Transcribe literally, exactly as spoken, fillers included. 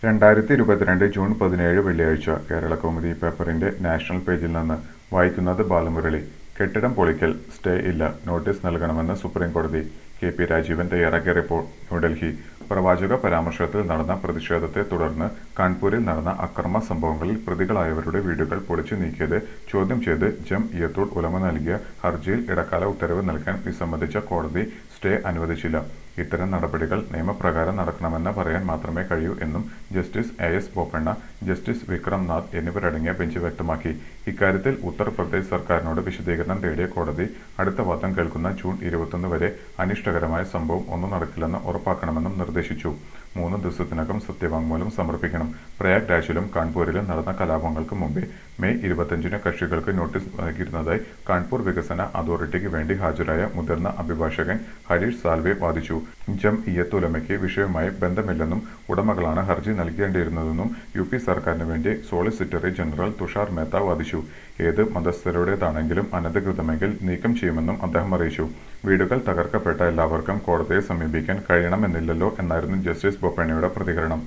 രണ്ടായിരത്തി ഇരുപത്തിരണ്ട് ജൂൺ പതിനേഴ് വെള്ളിയാഴ്ച കേരളകൗമുദി പേപ്പറിന്റെ നാഷണൽ പേജിൽ നിന്ന് വായിക്കുന്നത് ബാലമുരളി. കെട്ടിടം പൊളിക്കൽ സ്റ്റേ ഇല്ല, നോട്ടീസ് നൽകണമെന്ന് സുപ്രീംകോടതി. കെ പി രാജീവൻ തയ്യാറാക്കിയ റിപ്പോർട്ട്. ന്യൂഡൽഹി. പ്രവാചക പരാമർശത്തിൽ നടന്ന പ്രതിഷേധത്തെ തുടർന്ന് കാൺപൂരിൽ നടന്ന അക്രമ സംഭവങ്ങളിൽ പ്രതികളായവരുടെ വീടുകൾ പൊളിച്ചു നീക്കിയത് ചോദ്യം ചെയ്ത് ജംഇയ്യത്തുൽ ഉലമ നൽകിയ ഹർജിയിൽ ഇടക്കാല ഉത്തരവ് നൽകാൻ വിസമ്മതിച്ച കോടതി സ്റ്റേ അനുവദിച്ചില്ല. ഇത്തരം നടപടികൾ നിയമപ്രകാരം നടക്കണമെന്ന് പറയാൻ മാത്രമേ കഴിയൂ എന്നും justice A S Bopanna, justice Vikram Nath എന്നിവരടങ്ങിയ ബെഞ്ച് വ്യക്തമാക്കി. ഇക്കാര്യത്തിൽ ഉത്തർപ്രദേശ് സർക്കാരിനോട് വിശദീകരണം തേടിയ കോടതി അടുത്ത വാദം കേൾക്കുന്ന ജൂൺ ഇരുപത്തൊന്ന് വരെ അനിഷ്ടകരമായ സംഭവം ഒന്നും നടക്കില്ലെന്ന് ഉറപ്പാക്കണമെന്നും നിർദ്ദേശിച്ചു. മൂന്ന് ദിവസത്തിനകം സത്യവാങ്മൂലം സമർപ്പിക്കണം. പ്രയാഗ് രാജിലും കാൺപൂരിലും നടന്ന കലാപങ്ങൾക്ക് മുമ്പേ മെയ് ഇരുപത്തിയഞ്ചിന് കക്ഷികൾക്ക് നോട്ടീസ് നൽകിയിരുന്നതായി കാൺപൂർ വികസന അതോറിറ്റിക്ക് വേണ്ടി ഹാജരായ മുതിർന്ന അഭിഭാഷകൻ ഹരീഷ് സാൽവെ വാദിച്ചു. ജംഇയ്യത്തുൽ ഉലമയ്ക്ക് വിഷയവുമായി ബന്ധമില്ലെന്നും ഉടമകളാണ് ഹർജി നൽകേണ്ടിയിരുന്നതെന്നും യു പി സർക്കാരിന് വേണ്ടി സോളിസിറ്ററി ജനറൽ തുഷാർ മേത്ത വാദിച്ചു. ഏത് മതസ്ഥരുടേതാണെങ്കിലും അനധികൃതമെങ്കിൽ നീക്കം ചെയ്യുമെന്നും അദ്ദേഹം അറിയിച്ചു. വീടുകൾ തകർക്കപ്പെട്ട എല്ലാവർക്കും കോടതിയെ സമീപിക്കാൻ കഴിയണമെന്നില്ലല്ലോ എന്നായിരുന്നു ജസ്റ്റിസ് ബൊപ്പണ്ണയുടെ പ്രതികരണം.